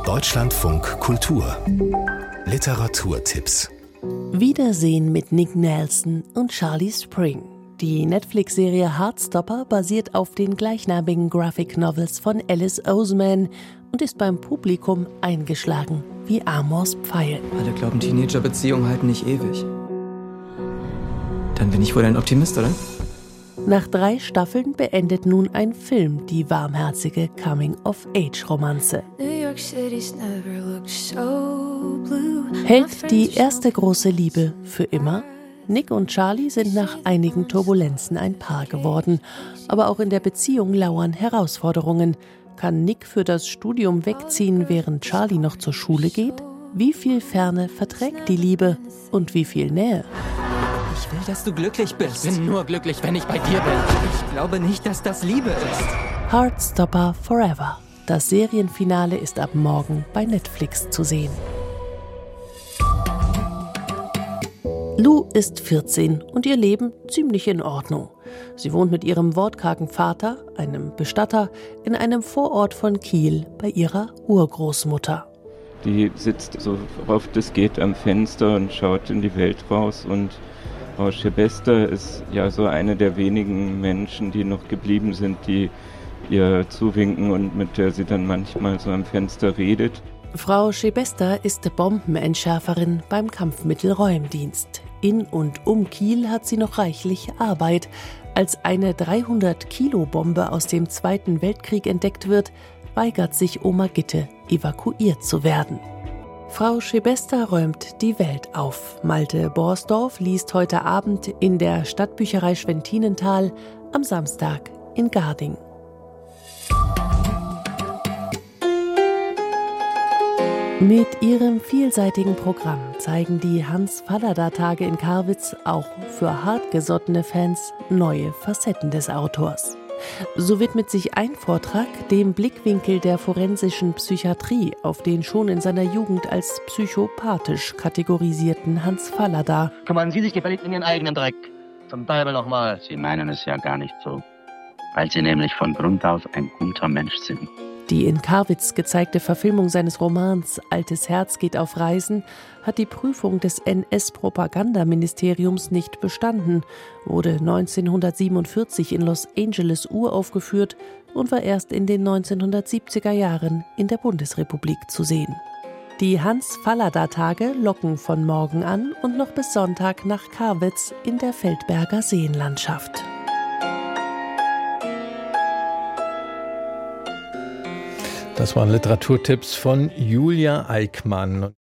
Deutschlandfunk Kultur Literaturtipps. Wiedersehen mit Nick Nelson und Charlie Spring. Die Netflix-Serie Heartstopper basiert auf den gleichnamigen Graphic Novels von Alice Oseman und ist beim Publikum eingeschlagen wie Amors Pfeil. Alle glauben, Teenager-Beziehungen halten nicht ewig. Dann bin ich wohl ein Optimist, oder? Nach 3 Staffeln beendet nun ein Film die warmherzige Coming-of-Age-Romanze. Hält die erste große Liebe für immer? Nick und Charlie sind nach einigen Turbulenzen ein Paar geworden. Aber auch in der Beziehung lauern Herausforderungen. Kann Nick für das Studium wegziehen, während Charlie noch zur Schule geht? Wie viel Ferne verträgt die Liebe und wie viel Nähe? Ich will, dass du glücklich bist. Ich bin nur glücklich, wenn ich bei dir bin. Ich glaube nicht, dass das Liebe ist. Heartstopper Forever. Das Serienfinale ist ab morgen bei Netflix zu sehen. Lou ist 14 und ihr Leben ziemlich in Ordnung. Sie wohnt mit ihrem wortkargen Vater, einem Bestatter, in einem Vorort von Kiel bei ihrer Urgroßmutter. Die sitzt so oft es geht am Fenster und schaut in die Welt raus, und Frau Schebester ist ja so eine der wenigen Menschen, die noch geblieben sind, die ihr zuwinken und mit der sie dann manchmal so am Fenster redet. Frau Schebester ist Bombenentschärferin beim Kampfmittelräumdienst. In und um Kiel hat sie noch reichlich Arbeit. Als eine 300-Kilo-Bombe aus dem Zweiten Weltkrieg entdeckt wird, weigert sich Oma Gitte, evakuiert zu werden. Frau Schebester räumt die Welt auf. Malte Borsdorf liest heute Abend in der Stadtbücherei Schwentinental, am Samstag in Garding. Mit ihrem vielseitigen Programm zeigen die Hans-Fallada-Tage in Karwitz auch für hartgesottene Fans neue Facetten des Autors. So widmet sich ein Vortrag dem Blickwinkel der forensischen Psychiatrie auf den schon in seiner Jugend als psychopathisch kategorisierten Hans Fallada. Kümmern Sie sich gefälligst in Ihren eigenen Dreck. Zum Teufel nochmal. Sie meinen es ja gar nicht so, weil Sie nämlich von Grund auf ein guter Mensch sind. Die in Karwitz gezeigte Verfilmung seines Romans Altes Herz geht auf Reisen hat die Prüfung des NS-Propagandaministeriums nicht bestanden, wurde 1947 in Los Angeles uraufgeführt und war erst in den 1970er Jahren in der Bundesrepublik zu sehen. Die Hans-Fallada-Tage locken von morgen an und noch bis Sonntag nach Karwitz in der Feldberger Seenlandschaft. Das waren Literaturtipps von Julia Eickmann.